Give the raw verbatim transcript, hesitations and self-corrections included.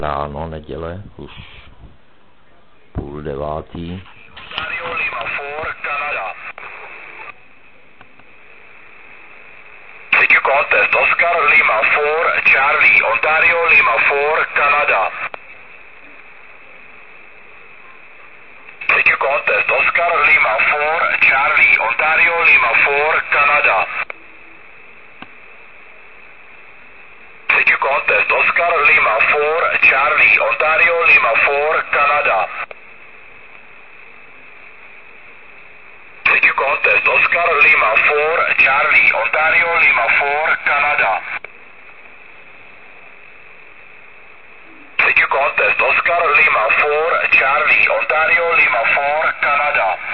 Ráno, neděle, už půl devátý. Ontario Lima four, Canada. Did you contest Oscar Lima four, Charlie, Ontario Lima four, Canada? Did you contest Oscar Lima four, Charlie, Ontario Lima four, Canada? Did you contest Oscar Lima four, Charlie, Ontario Lima four, Canada? Did you contest Oscar Lima four, Charlie, Ontario Lima four, Canada? Did you contest Oscar Lima four, Charlie, Ontario Lima four, Canada?